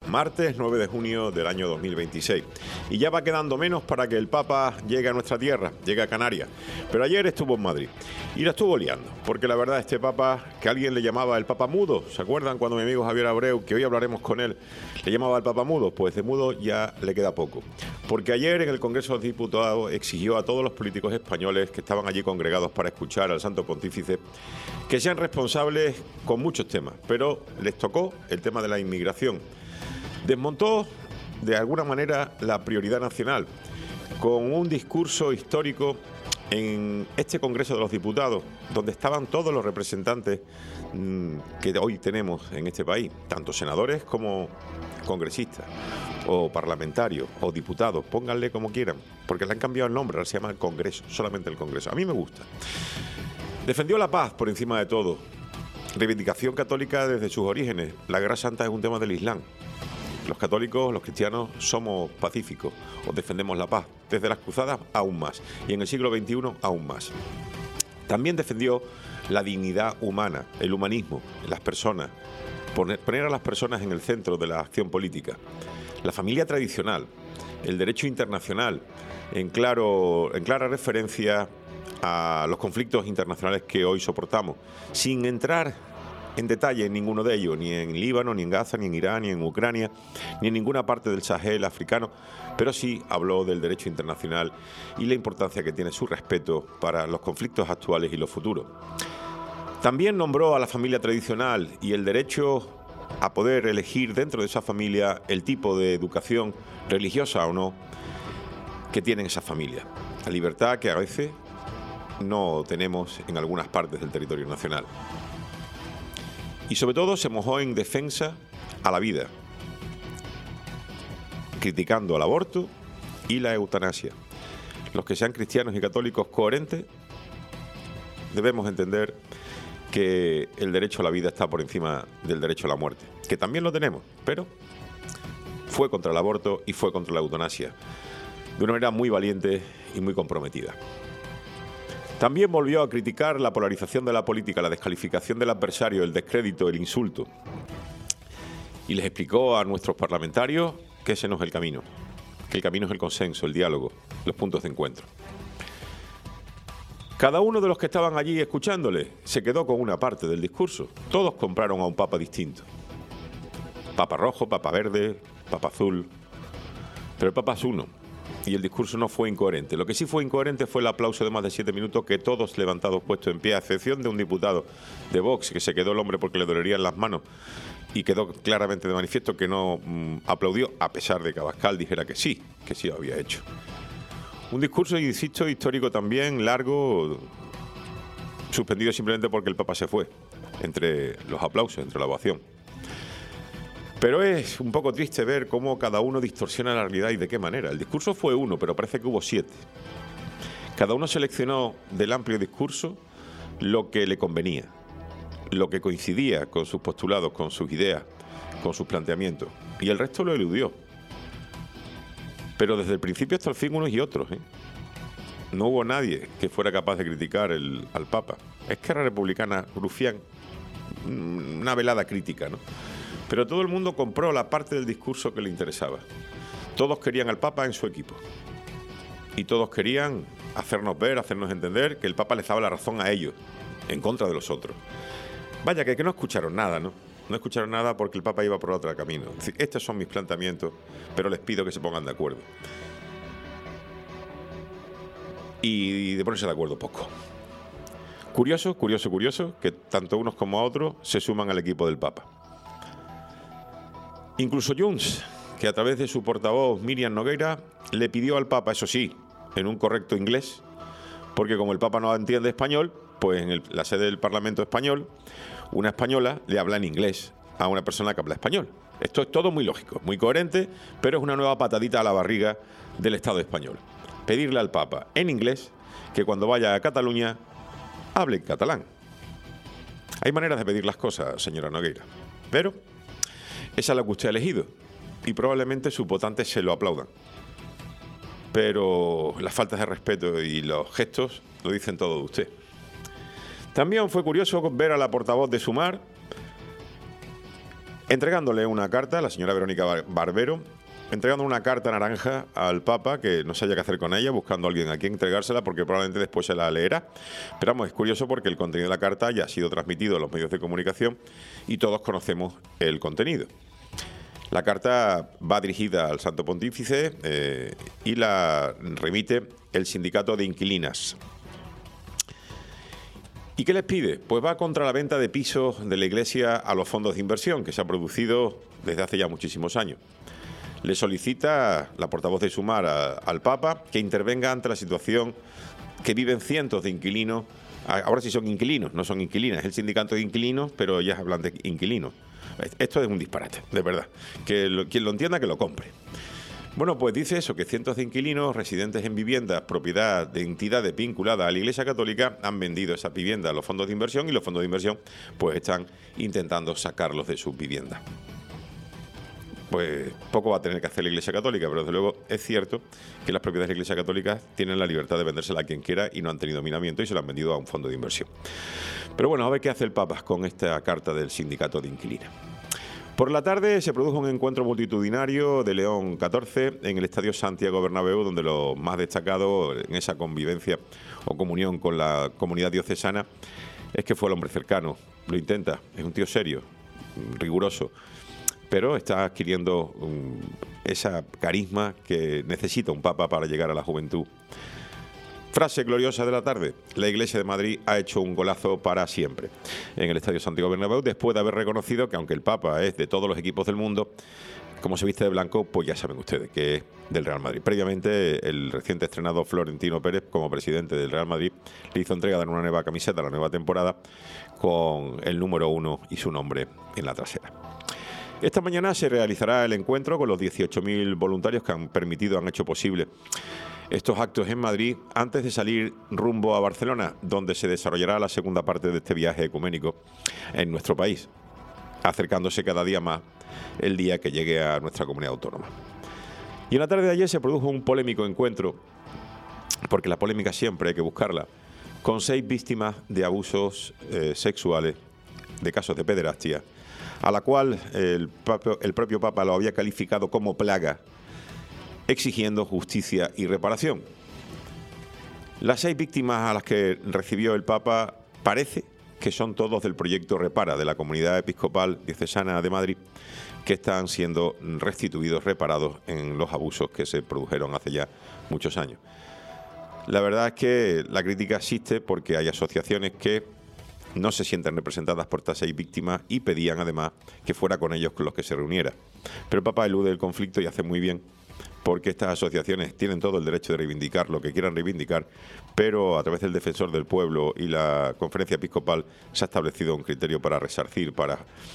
martes 9 de junio del año 2026. Y ya va quedando menos para que el Papa llegue a nuestra tierra, llegue a Canarias. Pero ayer estuvo en Madrid y la estuvo liando, porque la verdad este Papa, que alguien le llamaba el Papa Mudo, ¿se acuerdan cuando mi amigo Javier Abreu, que hoy hablaremos con él, le llamaba el Papa Mudo? Pues de mudo ya le queda poco. Porque ayer en el Congreso de los Diputados exigió a todos los políticos españoles que estaban allí congregados para escuchar al Santo Pontífice que sean responsables con muchos temas, pero les tocó el tema de la inmigración. Desmontó de alguna manera la prioridad nacional con un discurso histórico en este Congreso de los Diputados, donde estaban todos los representantes que hoy tenemos en este país, tanto senadores como congresistas, o parlamentarios, o diputados, pónganle como quieran, porque le han cambiado el nombre, ahora se llama el Congreso, solamente el Congreso. A mí me gusta. Defendió la paz por encima de todo. Reivindicación católica desde sus orígenes. La Guerra Santa es un tema del Islam. Los católicos, los cristianos, somos pacíficos, o defendemos la paz. Desde las cruzadas aún más, y en el siglo XXI aún más. También defendió la dignidad humana, el humanismo, las personas, poner a las personas en el centro de la acción política. La familia tradicional, el derecho internacional, en clara referencia a los conflictos internacionales que hoy soportamos, sin entrar en detalle en ninguno de ellos, ni en Líbano, ni en Gaza, ni en Irán, ni en Ucrania, ni en ninguna parte del Sahel africano, pero sí habló del derecho internacional y la importancia que tiene su respeto para los conflictos actuales y los futuros. También nombró a la familia tradicional y el derecho a poder elegir dentro de esa familia el tipo de educación, religiosa o no, que tienen esa familia. La libertad que a veces no tenemos en algunas partes del territorio nacional. Y sobre todo se mojó en defensa a la vida, criticando el aborto y la eutanasia. Los que sean cristianos y católicos coherentes debemos entender que el derecho a la vida está por encima del derecho a la muerte, que también lo tenemos, pero fue contra el aborto y fue contra la eutanasia, de una manera muy valiente y muy comprometida. También volvió a criticar la polarización de la política, la descalificación del adversario, el descrédito, el insulto. Y les explicó a nuestros parlamentarios que ese no es el camino, que el camino es el consenso, el diálogo, los puntos de encuentro. Cada uno de los que estaban allí escuchándole se quedó con una parte del discurso. Todos compraron a un papa distinto. Papa rojo, papa verde, papa azul. Pero el papa es uno. Y el discurso no fue incoherente. Lo que sí fue incoherente fue el aplauso de más de 7 minutos que todos levantados puestos en pie, a excepción de un diputado de Vox, que se quedó el hombre porque le dolerían las manos y quedó claramente de manifiesto que no aplaudió, a pesar de que Abascal dijera que sí lo había hecho. Un discurso, insisto, histórico también, largo, suspendido simplemente porque el Papa se fue, entre los aplausos, entre la ovación. Pero es un poco triste ver cómo cada uno distorsiona la realidad y de qué manera. El discurso fue uno, pero parece que hubo 7. Cada uno seleccionó del amplio discurso lo que le convenía, lo que coincidía con sus postulados, con sus ideas, con sus planteamientos. Y el resto lo eludió. Pero desde el principio hasta el fin unos y otros, ¿eh? No hubo nadie que fuera capaz de criticar al Papa. Esquerra Republicana, Rufián, una velada crítica, ¿no? Pero todo el mundo compró la parte del discurso que le interesaba. Todos querían al Papa en su equipo. Y todos querían hacernos ver, hacernos entender que el Papa les daba la razón a ellos, en contra de los otros. Vaya, que no escucharon nada, ¿no? No escucharon nada porque el Papa iba por otro camino. Es decir, estos son mis planteamientos, pero les pido que se pongan de acuerdo. Y de ponerse de acuerdo poco. Curioso, que tanto unos como otros se suman al equipo del Papa. Incluso Junts, que a través de su portavoz Míriam Nogueira le pidió al Papa, eso sí, en un correcto inglés, porque como el Papa no entiende español, pues en la sede del Parlamento español, una española le habla en inglés a una persona que habla español. Esto es todo muy lógico, muy coherente, pero es una nueva patadita a la barriga del Estado español. Pedirle al Papa en inglés que cuando vaya a Cataluña hable en catalán. Hay maneras de pedir las cosas, señora Nogueira, pero esa es la que usted ha elegido y probablemente sus votantes se lo aplaudan. Pero las faltas de respeto y los gestos lo dicen todo de usted. También fue curioso ver a la portavoz de Sumar entregándole una carta, la señora Verónica Barbero, entregando una carta naranja al Papa, que no sabía qué hacer con ella, buscando a alguien a quien entregársela, porque probablemente después se la leerá. Pero vamos, es curioso porque el contenido de la carta ya ha sido transmitido a los medios de comunicación y todos conocemos el contenido. La carta va dirigida al Santo Pontífice y la remite el Sindicato de Inquilinas. ¿Y qué les pide? Pues va contra la venta de pisos de la Iglesia a los fondos de inversión, que se ha producido desde hace ya muchísimos años. Le solicita la portavoz de Sumar al Papa que intervenga ante la situación que viven cientos de inquilinos. Ahora sí son inquilinos, no son inquilinas. Es el sindicato de inquilinos, pero ellas hablan de inquilinos. Esto es un disparate, de verdad. Quien lo entienda, que lo compre. Bueno, pues dice eso, que cientos de inquilinos residentes en viviendas propiedad de entidades vinculadas a la Iglesia Católica han vendido esas viviendas a los fondos de inversión y los fondos de inversión pues están intentando sacarlos de sus viviendas. Pues poco va a tener que hacer la Iglesia Católica, pero desde luego es cierto que las propiedades de la Iglesia Católica tienen la libertad de vendérsela a quien quiera y no han tenido minamiento y se la han vendido a un fondo de inversión. Pero bueno, a ver qué hace el Papa con esta carta del Sindicato de Inquilinos. Por la tarde se produjo un encuentro multitudinario de León XIV en el Estadio Santiago Bernabéu, donde lo más destacado en esa convivencia o comunión con la comunidad diocesana es que fue el hombre cercano. Lo intenta, es un tío serio, riguroso, pero está adquiriendo esa carisma que necesita un papa para llegar a la juventud. Frase gloriosa de la tarde: la Iglesia de Madrid ha hecho un golazo para siempre en el Estadio Santiago Bernabéu, después de haber reconocido que aunque el Papa es de todos los equipos del mundo, como se viste de blanco, pues ya saben ustedes que es del Real Madrid. Previamente, el reciente estrenado Florentino Pérez, como presidente del Real Madrid, le hizo entrega de una nueva camiseta, la nueva temporada, con el número 1 y su nombre en la trasera. Esta mañana se realizará el encuentro con los 18.000 voluntarios que han hecho posible estos actos en Madrid antes de salir rumbo a Barcelona, donde se desarrollará la segunda parte de este viaje ecuménico en nuestro país, acercándose cada día más el día que llegue a nuestra comunidad autónoma. Y en la tarde de ayer se produjo un polémico encuentro, porque la polémica siempre hay que buscarla, con 6 víctimas de abusos sexuales, de casos de pederastia, a la cual el propio Papa lo había calificado como plaga, exigiendo justicia y reparación. Las 6 víctimas a las que recibió el Papa parece que son todos del proyecto Repara, de la Comunidad Episcopal Diocesana de Madrid, que están siendo restituidos, reparados en los abusos que se produjeron hace ya muchos años. La verdad es que la crítica existe porque hay asociaciones que no se sienten representadas por estas 6 víctimas y pedían además que fuera con ellos con los que se reuniera. Pero el Papa elude el conflicto y hace muy bien, porque estas asociaciones tienen todo el derecho de reivindicar lo que quieran reivindicar, pero a través del Defensor del Pueblo y la Conferencia Episcopal se ha establecido un criterio para resarcir, para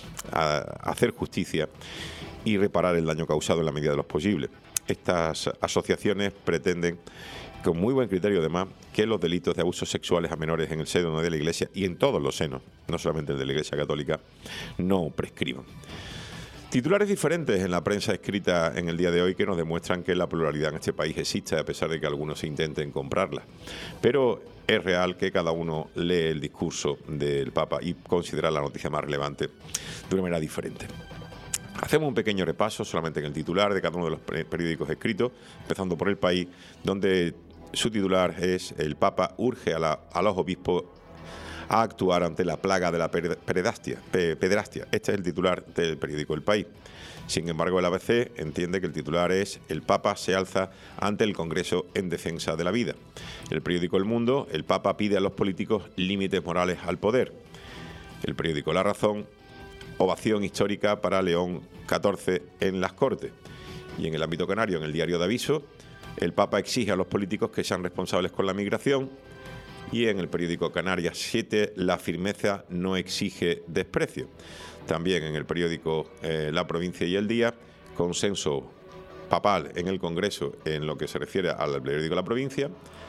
hacer justicia y reparar el daño causado en la medida de lo posible. Estas asociaciones pretenden, con muy buen criterio además, que los delitos de abusos sexuales a menores en el seno de la Iglesia y en todos los senos, no solamente el de la Iglesia Católica, no prescriban. Titulares diferentes en la prensa escrita en el día de hoy que nos demuestran que la pluralidad en este país existe, a pesar de que algunos intenten comprarla. Pero es real que cada uno lee el discurso del Papa y considera la noticia más relevante de una manera diferente. Hacemos un pequeño repaso solamente en el titular de cada uno de los periódicos escritos, empezando por El País, donde su titular es: el Papa urge a los obispos a actuar ante la plaga de la pederastia. Este es el titular del periódico El País. Sin embargo, el ABC entiende que el titular es: el Papa se alza ante el Congreso en defensa de la vida. El periódico El Mundo: el Papa pide a los políticos límites morales al poder. El periódico La Razón: ovación histórica para León XIV en las Cortes. Y en el ámbito canario, en el diario de Aviso: el Papa exige a los políticos que sean responsables con la migración. Y en el periódico Canarias 7, la firmeza no exige desprecio. También en el periódico La Provincia y El Día, consenso papal en el Congreso en lo que se refiere al periódico La Provincia,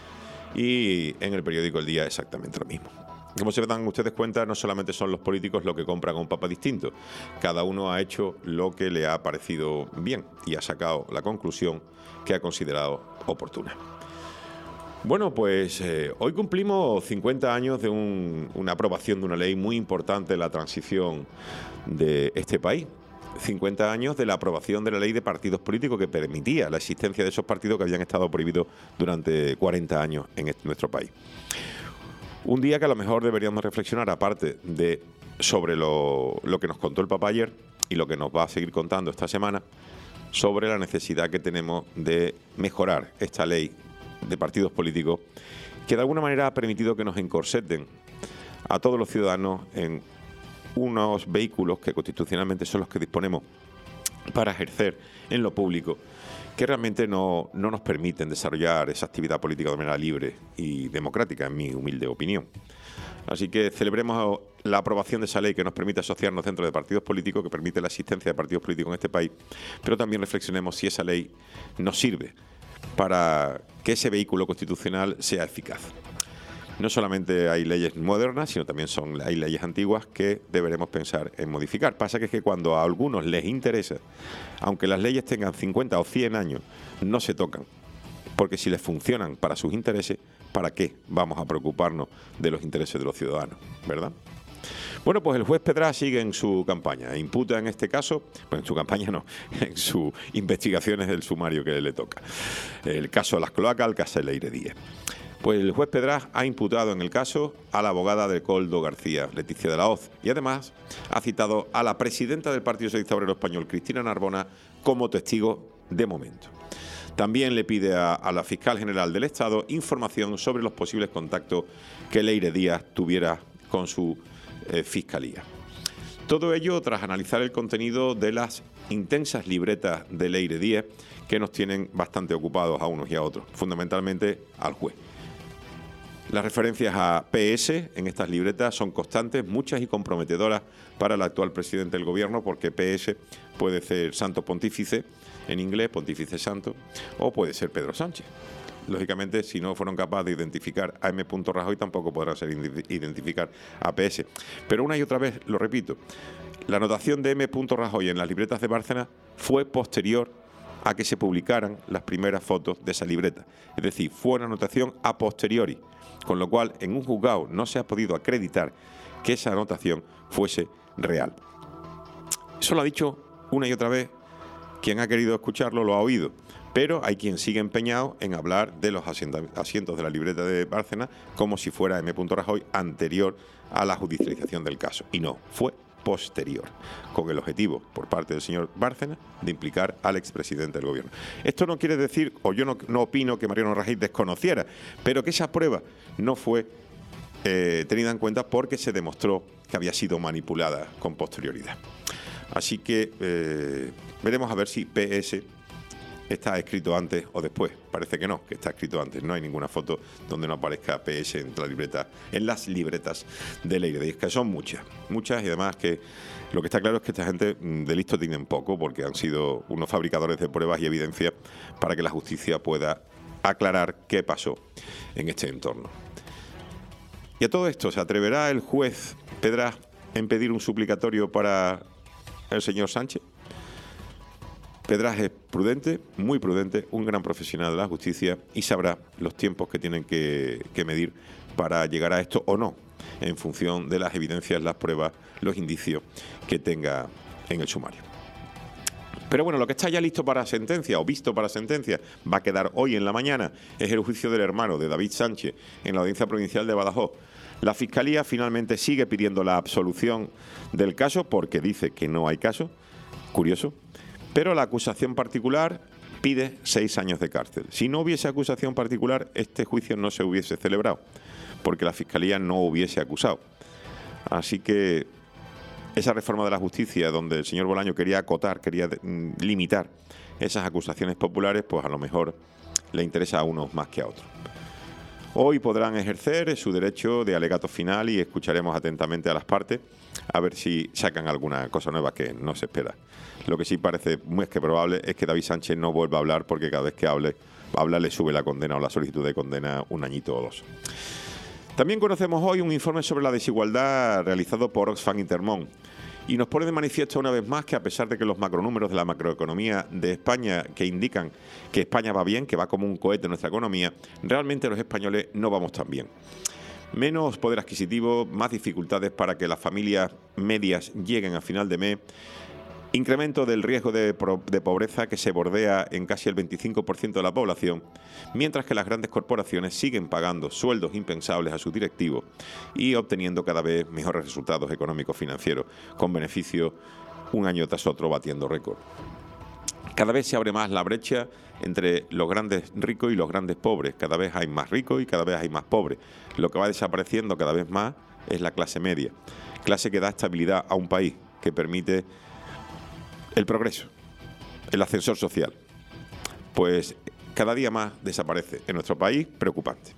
y en el periódico El Día exactamente lo mismo. Como se dan ustedes cuenta, no solamente son los políticos los que compran a un papa distinto, cada uno ha hecho lo que le ha parecido bien y ha sacado la conclusión que ha considerado oportuna. Bueno, pues hoy cumplimos 50 años de una aprobación de una ley muy importante en la transición de este país. 50 años de la aprobación de la ley de partidos políticos que permitía la existencia de esos partidos que habían estado prohibidos durante 40 años en nuestro país. Un día que a lo mejor deberíamos reflexionar, aparte de sobre lo que nos contó el Papa ayer y lo que nos va a seguir contando esta semana, sobre la necesidad que tenemos de mejorar esta ley de partidos políticos que de alguna manera ha permitido que nos encorseten a todos los ciudadanos en unos vehículos que constitucionalmente son los que disponemos para ejercer en lo público, que realmente no nos permiten desarrollar esa actividad política de manera libre y democrática, en mi humilde opinión. Así que celebremos la aprobación de esa ley que nos permite asociarnos dentro de partidos políticos, que permite la existencia de partidos políticos en este país, pero también reflexionemos si esa ley nos sirve para que ese vehículo constitucional sea eficaz. No solamente hay leyes modernas, sino también hay leyes antiguas que deberemos pensar en modificar. Pasa que es que cuando a algunos les interesa, aunque las leyes tengan 50 o 100 años, no se tocan. Porque si les funcionan para sus intereses, ¿para qué vamos a preocuparnos de los intereses de los ciudadanos? ¿Verdad? Bueno, pues el juez Pedraz sigue en su campaña. Imputa en este caso, pues en su campaña no, en sus investigaciones del sumario que le toca. El caso de las cloacas, el caso de Leire Díez. Pues el juez Pedraz ha imputado en el caso a la abogada de Koldo García, Leticia de la Hoz, y además ha citado a la presidenta del Partido Socialista Obrero Español, Cristina Narbona, como testigo de momento. También le pide a la fiscal general del Estado información sobre los posibles contactos que Leire Díez tuviera con su fiscalía. Todo ello tras analizar el contenido de las intensas libretas de Leire Díez que nos tienen bastante ocupados a unos y a otros, fundamentalmente al juez. Las referencias a PS en estas libretas son constantes, muchas y comprometedoras para el actual presidente del gobierno, porque PS puede ser Santo Pontífice, en inglés, Pontífice Santo, o puede ser Pedro Sánchez. Lógicamente, si no fueron capaces de identificar a M. Rajoy, tampoco podrán identificar a PS. Pero una y otra vez, lo repito, la anotación de M. Rajoy en las libretas de Bárcenas fue posterior a que se publicaran las primeras fotos de esa libreta. Es decir, fue una anotación a posteriori, con lo cual en un juzgado no se ha podido acreditar que esa anotación fuese real. Eso lo ha dicho una y otra vez. Quien ha querido escucharlo lo ha oído, pero hay quien sigue empeñado en hablar de los asientos de la libreta de Bárcenas como si fuera M. Rajoy anterior a la judicialización del caso. Y no, fue posterior, con el objetivo por parte del señor Bárcenas de implicar al expresidente del gobierno. Esto no quiere decir, o yo no opino que Mariano Rajoy desconociera, pero que esa prueba no fue tenida en cuenta porque se demostró que había sido manipulada con posterioridad. Así que veremos a ver si PS está escrito antes o después. Parece que no, que está escrito antes. No hay ninguna foto donde no aparezca PS en la libreta, en las libretas de Leire Díez, que son muchas, y además que lo que está claro es que esta gente de listo tienen poco, porque han sido unos fabricadores de pruebas y evidencias para que la justicia pueda aclarar qué pasó en este entorno. Y a todo esto, ¿se atreverá el juez Pedraz en pedir un suplicatorio para el señor Sánchez? Pedraz es prudente, muy prudente, un gran profesional de la justicia y sabrá los tiempos que tienen que medir para llegar a esto o no, en función de las evidencias, las pruebas, los indicios que tenga en el sumario. Pero bueno, lo que está ya listo para sentencia o visto para sentencia va a quedar hoy en la mañana es el juicio del hermano de David Sánchez en la Audiencia Provincial de Badajoz. La Fiscalía finalmente sigue pidiendo la absolución del caso porque dice que no hay caso, curioso, pero la acusación particular pide 6 años de cárcel. Si no hubiese acusación particular, este juicio no se hubiese celebrado, porque la Fiscalía no hubiese acusado. Así que esa reforma de la justicia, donde el señor Bolaño quería acotar, quería limitar esas acusaciones populares, pues a lo mejor le interesa a unos más que a otros. Hoy podrán ejercer su derecho de alegato final y escucharemos atentamente a las partes a ver si sacan alguna cosa nueva que no se espera. Lo que sí parece muy probable es que David Sánchez no vuelva a hablar porque cada vez que habla le sube la condena o la solicitud de condena 1 añito o 2. También conocemos hoy un informe sobre la desigualdad realizado por Oxfam Intermón. Y nos pone de manifiesto una vez más que a pesar de que los macronúmeros de la macroeconomía de España que indican que España va bien, que va como un cohete en nuestra economía, realmente los españoles no vamos tan bien. Menos poder adquisitivo, más dificultades para que las familias medias lleguen a final de mes incremento del riesgo de pobreza que se bordea en casi el 25% de la población, mientras que las grandes corporaciones siguen pagando sueldos impensables a sus directivos y obteniendo cada vez mejores resultados económicos financieros, con beneficios un año tras otro batiendo récord. Cada vez se abre más la brecha entre los grandes ricos y los grandes pobres. Cada vez hay más ricos y cada vez hay más pobres. Lo que va desapareciendo cada vez más es la clase media, clase que da estabilidad a un país, que permite el progreso, el ascensor social. Pues cada día más desaparece en nuestro país, preocupante.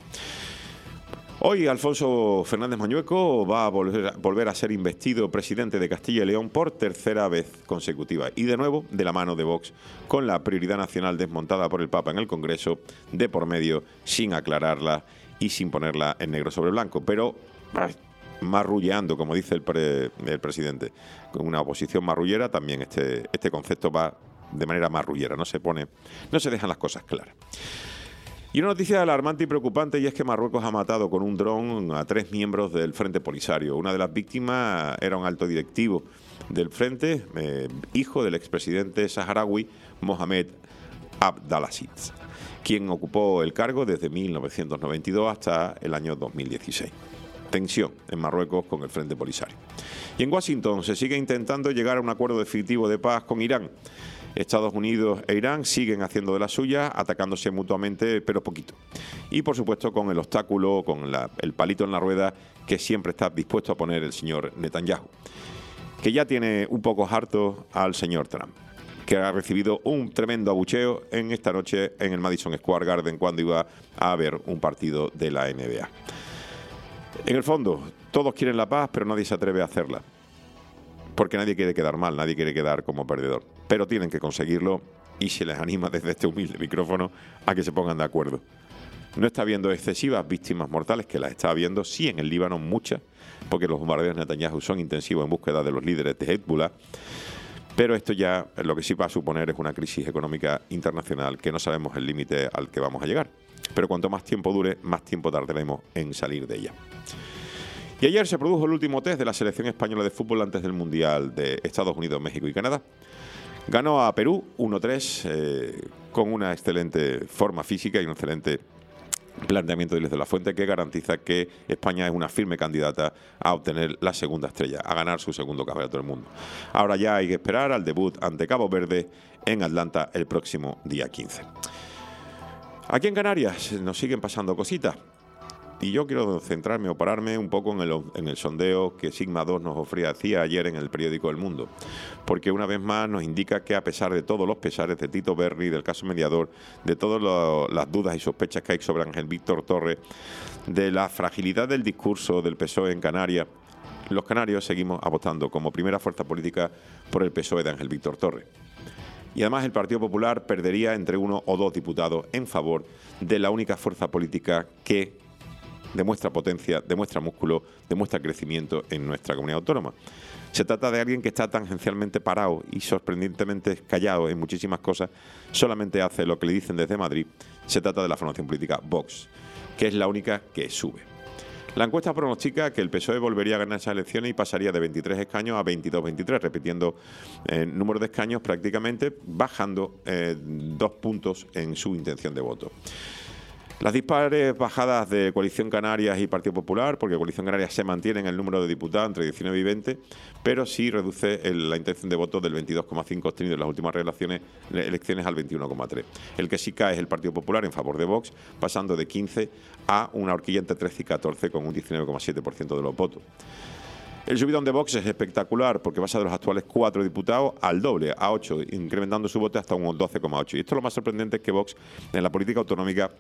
Hoy Alfonso Fernández Mañueco va a volver a ser investido presidente de Castilla y León por tercera vez consecutiva y de nuevo de la mano de Vox, con la prioridad nacional desmontada por el Papa en el Congreso de por medio, sin aclararla y sin ponerla en negro sobre blanco, pero marrulleando, como dice el presidente, con una oposición marrullera. También este concepto va de manera marrullera, no se dejan las cosas claras. Y una noticia alarmante y preocupante, y es que Marruecos ha matado con un dron a 3 miembros del Frente Polisario. Una de las víctimas era un alto directivo del Frente, hijo del expresidente saharaui Mohamed Abdelaziz, quien ocupó el cargo desde 1992 hasta el año 2016. Tensión en Marruecos con el Frente Polisario. Y en Washington se sigue intentando llegar a un acuerdo definitivo de paz con Irán. Estados Unidos e Irán siguen haciendo de la suya, atacándose mutuamente, pero poquito. Y por supuesto con el obstáculo, con el palito en la rueda que siempre está dispuesto a poner el señor Netanyahu, que ya tiene un poco harto al señor Trump, que ha recibido un tremendo abucheo en esta noche en el Madison Square Garden cuando iba a haber un partido de la NBA. En el fondo, todos quieren la paz, pero nadie se atreve a hacerla, porque nadie quiere quedar mal, nadie quiere quedar como perdedor. Pero tienen que conseguirlo y se les anima desde este humilde micrófono a que se pongan de acuerdo. No está habiendo excesivas víctimas mortales, que las está habiendo, sí, en el Líbano muchas, porque los bombardeos de Netanyahu son intensivos en búsqueda de los líderes de Hezbollah. Pero esto ya lo que sí va a suponer es una crisis económica internacional que no sabemos el límite al que vamos a llegar. Pero cuanto más tiempo dure, más tiempo tardaremos en salir de ella. Y ayer se produjo el último test de la selección española de fútbol antes del Mundial de Estados Unidos, México y Canadá. Ganó a Perú 1-3 con una excelente forma física y un excelente planteamiento de Luis de la Fuente, que garantiza que España es una firme candidata a obtener la segunda estrella, a ganar su segundo campeonato del mundo. Ahora ya hay que esperar al debut ante Cabo Verde en Atlanta el próximo día 15. Aquí en Canarias nos siguen pasando cositas. Y yo quiero centrarme o pararme un poco en el sondeo que Sigma 2 nos ofrecía ayer en el periódico El Mundo, porque una vez más nos indica que, a pesar de todos los pesares de Tito Berni, del caso mediador, de todas las dudas y sospechas que hay sobre Ángel Víctor Torres, de la fragilidad del discurso del PSOE en Canarias, los canarios seguimos apostando como primera fuerza política por el PSOE de Ángel Víctor Torres. Y además el Partido Popular perdería entre 1 o 2 diputados en favor de la única fuerza política que demuestra potencia, demuestra músculo, demuestra crecimiento en nuestra comunidad autónoma. Se trata de alguien que está tangencialmente parado y sorprendentemente callado en muchísimas cosas, solamente hace lo que le dicen desde Madrid. Se trata de la formación política Vox, que es la única que sube. La encuesta pronostica que el PSOE volvería a ganar esas elecciones y pasaría de 23 escaños a 22-23, repitiendo número de escaños prácticamente, bajando 2 puntos en su intención de voto. Las dispares bajadas de Coalición Canarias y Partido Popular, porque Coalición Canarias se mantiene en el número de diputados entre 19 y 20, pero sí reduce la intención de voto del 22,5 obtenido en las últimas elecciones al 21,3. El que sí cae es el Partido Popular en favor de Vox, pasando de 15 a una horquilla entre 13 y 14 con un 19,7% de los votos. El subidón de Vox es espectacular porque pasa de los actuales 4 diputados al doble, a 8, incrementando su voto hasta un 12,8. Y esto lo más sorprendente es que Vox en la política autonómica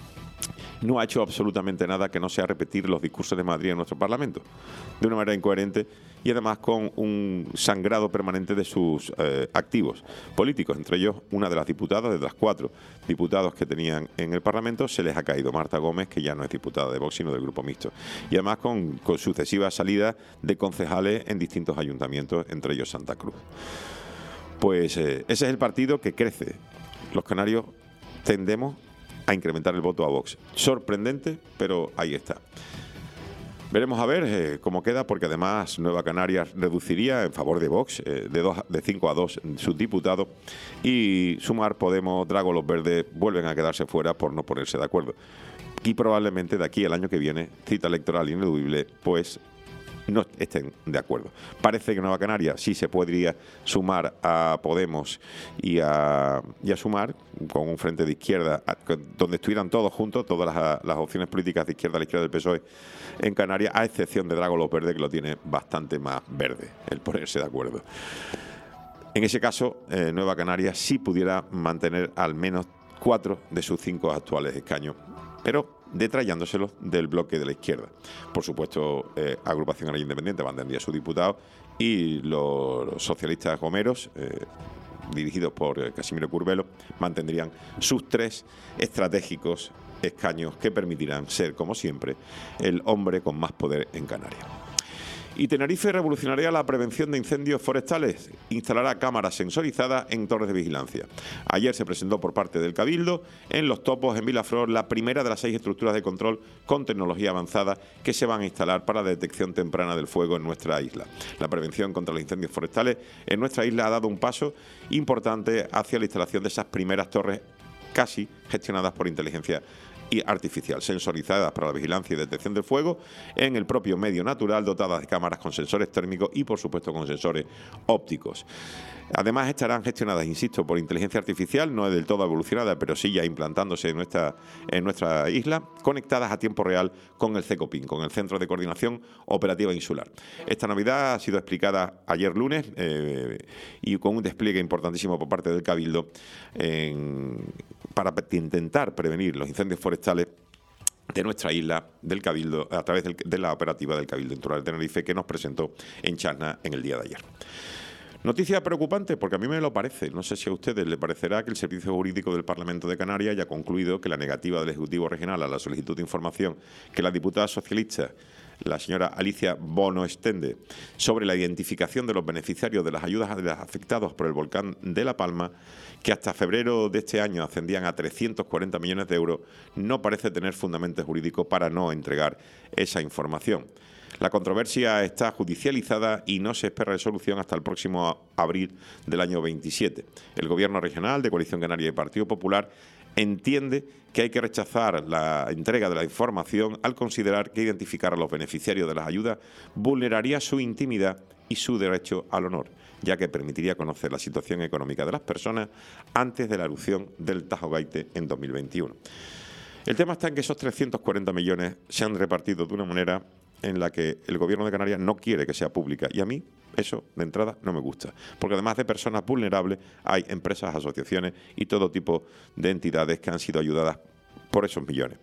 no ha hecho absolutamente nada que no sea repetir los discursos de Madrid en nuestro Parlamento, de una manera incoherente y además con un sangrado permanente de sus activos políticos. Entre ellos, una de las diputadas, de las 4 diputados que tenían en el Parlamento, se les ha caído, Marta Gómez, que ya no es diputada de Vox, sino del Grupo Mixto. Y además con sucesivas salidas de concejales en distintos ayuntamientos, entre ellos Santa Cruz. Pues ese es el partido que crece. Los canarios tendemos a incrementar el voto a Vox. Sorprendente, pero ahí está. Veremos a ver cómo queda, porque además Nueva Canarias reduciría en favor de Vox de 5 a 2 sus diputados, y Sumar, Podemos, Drago, los Verdes vuelven a quedarse fuera por no ponerse de acuerdo. Y probablemente de aquí al año que viene, cita electoral ineludible, pues no estén de acuerdo. Parece que Nueva Canarias sí se podría sumar a Podemos y a Sumar con un frente de izquierda donde estuvieran todos juntos, todas las opciones políticas de izquierda a la izquierda del PSOE en Canarias, a excepción de Drago Los Verdes, que lo tiene bastante más verde el ponerse de acuerdo. En ese caso, Nueva Canarias sí pudiera mantener al menos 4 de sus 5 actuales escaños, pero detrayéndoselos del bloque de la izquierda. Por supuesto, Agrupación Canaria Independiente mantendría su diputado, y los socialistas gomeros, dirigidos por Casimiro Curbelo, mantendrían sus 3 estratégicos escaños que permitirán ser, como siempre, el hombre con más poder en Canarias. Y Tenerife revolucionaría la prevención de incendios forestales. Instalará cámaras sensorizadas en torres de vigilancia. Ayer se presentó por parte del Cabildo en Los Topos, en Vilaflor, la primera de las 6 estructuras de control con tecnología avanzada que se van a instalar para la detección temprana del fuego en nuestra isla. La prevención contra los incendios forestales en nuestra isla ha dado un paso importante hacia la instalación de esas primeras torres casi gestionadas por inteligencia y artificial, sensorizadas para la vigilancia y detección del fuego en el propio medio natural, dotadas de cámaras con sensores térmicos y, por supuesto, con sensores ópticos. Además, estarán gestionadas, insisto, por inteligencia artificial, no es del todo evolucionada, pero sí ya implantándose en nuestra isla, conectadas a tiempo real con el CECOPIN, con el Centro de Coordinación Operativa Insular. Esta novedad ha sido explicada ayer lunes y con un despliegue importantísimo por parte del Cabildo para intentar prevenir los incendios forestales de nuestra isla, del Cabildo, a través de la operativa del Cabildo Insular de Tenerife, que nos presentó en Chasna en el día de ayer. Noticia preocupante, porque a mí me lo parece. No sé si a ustedes les parecerá que el Servicio Jurídico del Parlamento de Canarias haya concluido que la negativa del Ejecutivo Regional a la solicitud de información que la diputada socialista, la señora Alicia Bono, extiende sobre la identificación de los beneficiarios de las ayudas de los afectados por el volcán de La Palma, que hasta febrero de este año ascendían a 340 millones de euros, no parece tener fundamento jurídico para no entregar esa información. La controversia está judicializada y no se espera resolución hasta el próximo abril del año 27. El Gobierno regional de Coalición Canaria y Partido Popular entiende que hay que rechazar la entrega de la información al considerar que identificar a los beneficiarios de las ayudas vulneraría su intimidad y su derecho al honor, ya que permitiría conocer la situación económica de las personas antes de la erupción del Tajo Gaite en 2021. El tema está en que esos 340 millones se han repartido de una manera en la que el Gobierno de Canarias no quiere que sea pública, y a mí eso de entrada no me gusta, porque además de personas vulnerables hay empresas, asociaciones y todo tipo de entidades que han sido ayudadas por esos millones.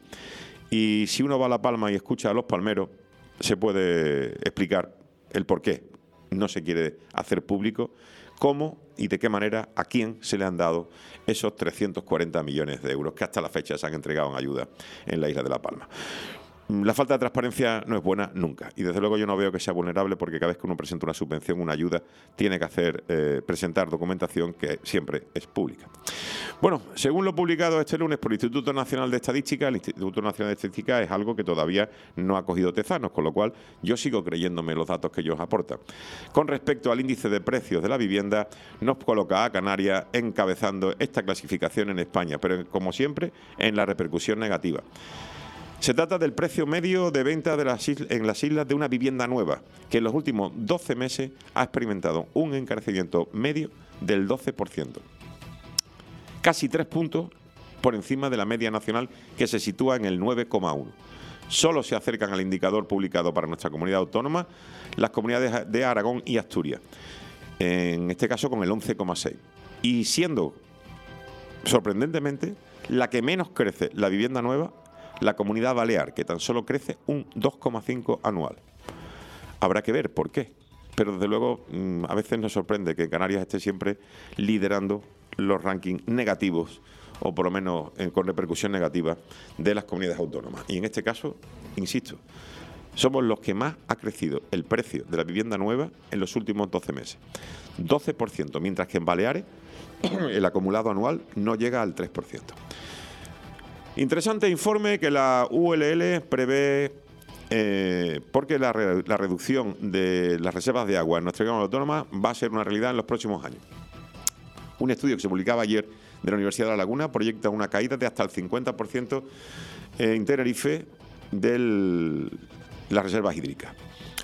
Y si uno va a La Palma y escucha a los palmeros, se puede explicar el por qué no se quiere hacer público cómo y de qué manera, a quién se le han dado esos 340 millones de euros que hasta la fecha se han entregado en ayuda en la isla de La Palma. La falta de transparencia no es buena nunca, y desde luego yo no veo que sea vulnerable, porque cada vez que uno presenta una subvención, una ayuda, tiene que presentar documentación que siempre es pública. Bueno, según lo publicado este lunes por el Instituto Nacional de Estadística, el Instituto Nacional de Estadística es algo que todavía no ha cogido tezanos, con lo cual yo sigo creyéndome los datos que ellos aportan. Con respecto al índice de precios de la vivienda, nos coloca a Canarias encabezando esta clasificación en España, pero como siempre en la repercusión negativa. Se trata del precio medio de venta en las islas de una vivienda nueva, que en los últimos 12 meses ha experimentado un encarecimiento medio del 12%. Casi 3 puntos por encima de la media nacional, que se sitúa en el 9,1. Solo se acercan al indicador publicado para nuestra comunidad autónoma las comunidades de Aragón y Asturias, en este caso con el 11,6. Y siendo, sorprendentemente, la que menos crece la vivienda nueva, la Comunidad Balear, que tan solo crece un 2,5 anual. Habrá que ver por qué, pero desde luego a veces nos sorprende que Canarias esté siempre liderando los rankings negativos, o por lo menos con repercusión negativa, de las comunidades autónomas. Y en este caso, insisto, somos los que más ha crecido el precio de la vivienda nueva en los últimos 12 meses. 12%, mientras que en Baleares el acumulado anual no llega al 3%. Interesante informe que la ULL prevé porque la reducción de las reservas de agua en nuestra comunidad autónoma va a ser una realidad en los próximos años. Un estudio que se publicaba ayer de la Universidad de La Laguna proyecta una caída de hasta el 50% en Tenerife de las reservas hídricas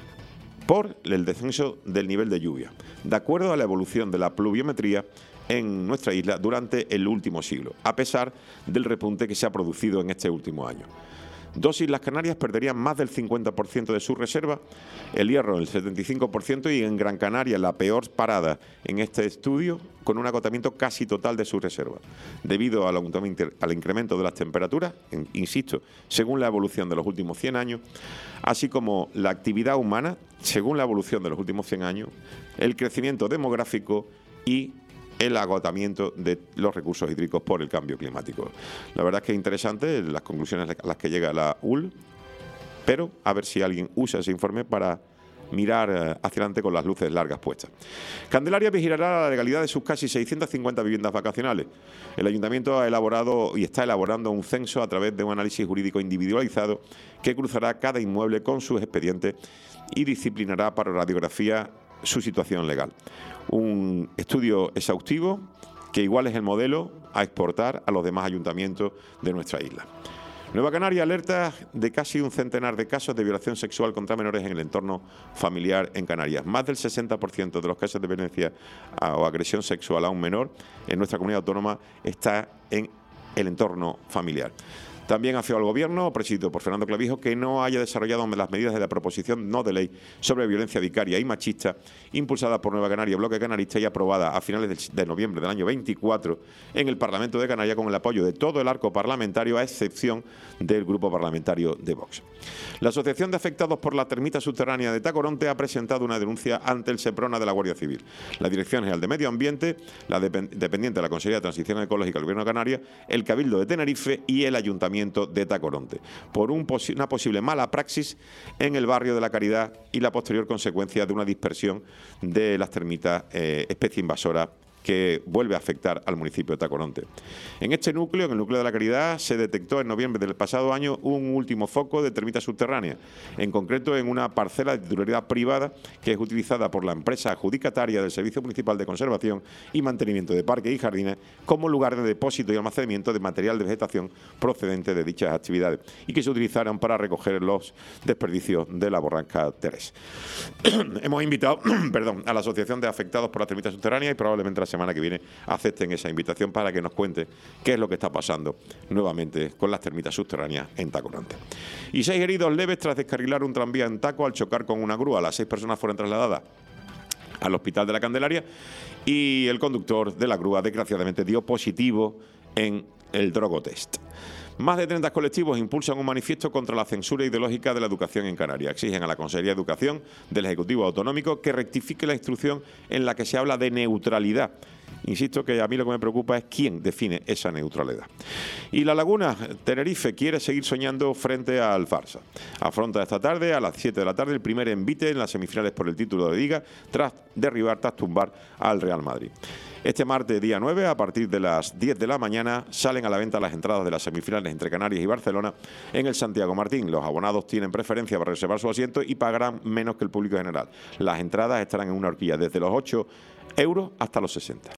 por el descenso del nivel de lluvia, de acuerdo a la evolución de la pluviometría en nuestra isla durante el último siglo, a pesar del repunte que se ha producido en este último año. Dos islas Canarias perderían más del 50% de su reserva, el Hierro el 75% y en Gran Canaria la peor parada en este estudio, con un agotamiento casi total de su reserva, debido al incremento de las temperaturas, insisto, según la evolución de los últimos 100 años, así como la actividad humana, según la evolución de los últimos 100 años, el crecimiento demográfico y el agotamiento de los recursos hídricos por el cambio climático. La verdad es que es interesante las conclusiones a las que llega la UL, pero a ver si alguien usa ese informe para mirar hacia adelante con las luces largas puestas. Candelaria vigilará la legalidad de sus casi 650 viviendas vacacionales. El Ayuntamiento ha elaborado y está elaborando un censo a través de un análisis jurídico individualizado que cruzará cada inmueble con sus expedientes y disciplinará para radiografía su situación legal. Un estudio exhaustivo que igual es el modelo a exportar a los demás ayuntamientos de nuestra isla. Nueva Canaria alerta de casi un centenar de casos de violación sexual contra menores en el entorno familiar en Canarias. Más del 60% de los casos de violencia o agresión sexual a un menor en nuestra comunidad autónoma está en el entorno familiar. También ha sido al Gobierno, presidido por Fernando Clavijo, que no haya desarrollado las medidas de la proposición no de ley sobre violencia vicaria y machista, impulsada por Nueva Canaria, Bloque Canarista, y aprobada a finales de noviembre del año 24 en el Parlamento de Canarias con el apoyo de todo el arco parlamentario, a excepción del grupo parlamentario de Vox. La Asociación de Afectados por la Termita Subterránea de Tacoronte ha presentado una denuncia ante el SEPRONA de la Guardia Civil, la Dirección General de Medio Ambiente, la dependiente de la Consejería de Transición Ecológica del Gobierno de Canarias, el Cabildo de Tenerife y el Ayuntamiento de Tacoronte, por una posible mala praxis en el barrio de la Caridad y la posterior consecuencia de una dispersión de las termitas, especie invasora que vuelve a afectar al municipio de Tacoronte. En este núcleo, en el núcleo de la Caridad, se detectó en noviembre del pasado año un último foco de termitas subterráneas, en concreto en una parcela de titularidad privada que es utilizada por la empresa adjudicataria del Servicio Municipal de Conservación y Mantenimiento de Parques y Jardines como lugar de depósito y almacenamiento de material de vegetación procedente de dichas actividades y que se utilizaron para recoger los desperdicios de la Borrasca Teresa. Hemos invitado a la Asociación de Afectados por las Termitas Subterráneas y probablemente la semana que viene acepten esa invitación para que nos cuente qué es lo que está pasando nuevamente con las termitas subterráneas en Tacoronte. Y 6 heridos leves tras descarrilar un tranvía en Taco al chocar con una grúa. Las 6 personas fueron trasladadas al Hospital de la Candelaria y el conductor de la grúa desgraciadamente dio positivo en el drogotest. Más de 30 colectivos impulsan un manifiesto contra la censura ideológica de la educación en Canarias. Exigen a la Consejería de Educación del Ejecutivo Autonómico que rectifique la instrucción en la que se habla de neutralidad. Insisto que a mí lo que me preocupa es quién define esa neutralidad. Y La Laguna, Tenerife, quiere seguir soñando frente al Farsa. Afronta esta tarde, a las 7 de la tarde, el primer envite en las semifinales por el título de Liga, tras tumbar al Real Madrid. Este martes, día 9, a partir de las 10 de la mañana, salen a la venta las entradas de las semifinales entre Canarias y Barcelona en el Santiago Martín. Los abonados tienen preferencia para reservar su asiento y pagarán menos que el público general. Las entradas estarán en una horquilla desde los 8 euros hasta los 60.